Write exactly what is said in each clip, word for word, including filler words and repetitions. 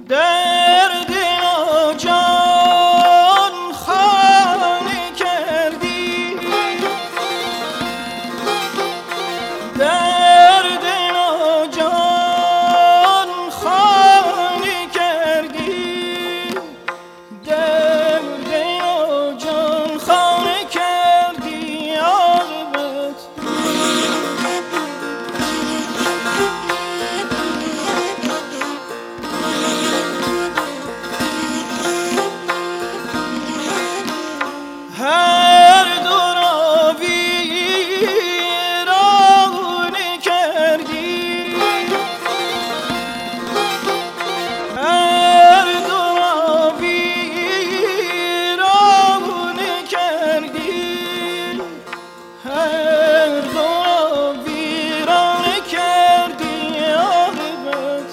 درد ناجان خانه کردی، درد ناجان خانه کردی، درد ناجان خانه کردی عاقبت. هر دو را ویرانه کردی، هر دو را ویرانه کردی، هر دو را ویرانه کردی عاقبت.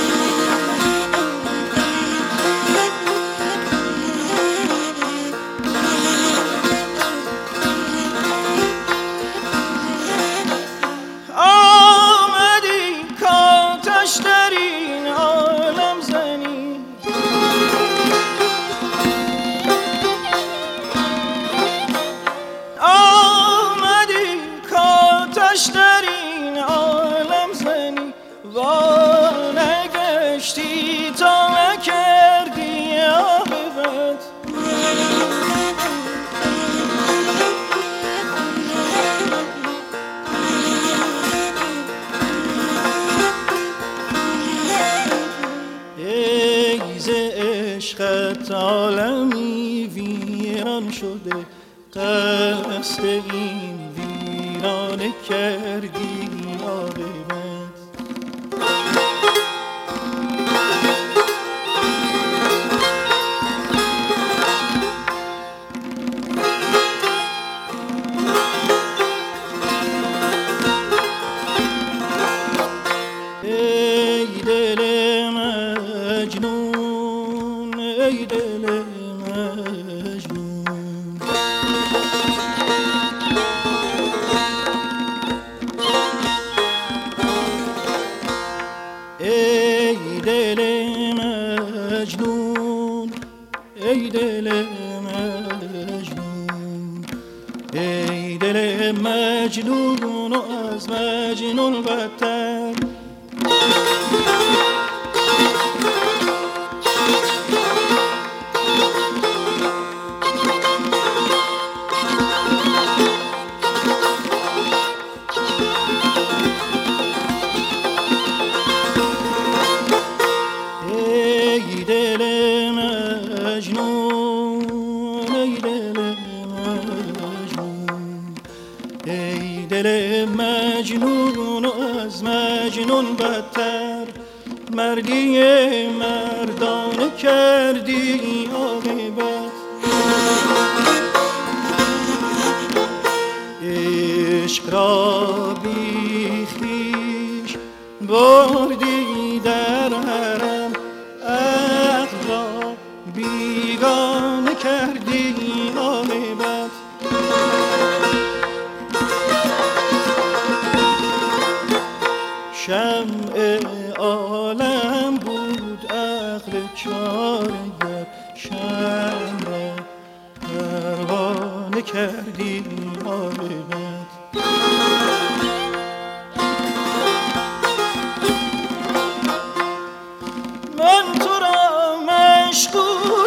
آمدی کاتش در این عالم زنی، آمدی کاتش در این عالم زنی، وانگشتی تا نکردی عاقبت. ای ز عشقت عالمی ویران شده، قصد این ویرانه کردی عاقبت. ای دل مجنون، ای دل مجنون، ای دل مجنون، ای دل مجنون، ای دل مجنون و از مجنون بدتر. ای دل مجنون، ای دل مجنون، ای دل مجنون و از مجنون بدتر. مردی مردانه کردی عاقبت. عشق را بی خویش بردی در حرم، عقل را بیگانه کردی عاقبت. شمع عالم بود عقل چارگر، شمع را پروانه کردی عاقبت. من تو را مشغول